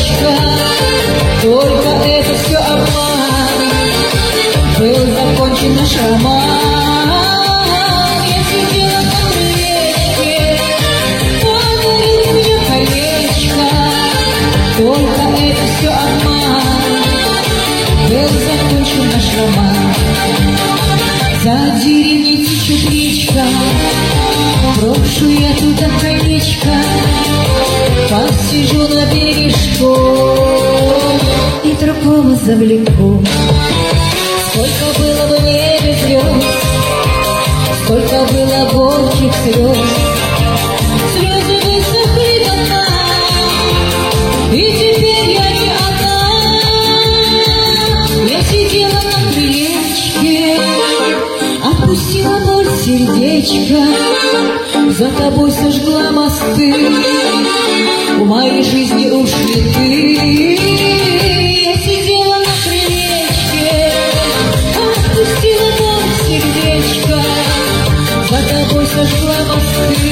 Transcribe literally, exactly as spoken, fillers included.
колечко, только это все обман. Был закончен наш роман. Я сидела на крылечке, подарил мне колечко, только это все обман. Был закончен наш роман. За деревней течет речка, брошу я туда колечко, посижу на бережку и другого завлеку. Сколько было в небе звезд, сколько было горьких слез, слезы высохли до дна, и теперь я не одна. Я сидела на крылечке, отпустила боль сердечко, за тобой сожгла мосты, в моей жизни ушли ты. Я сидела на крылечке, отпустила боль сердечко, за тобой сожгла мосты.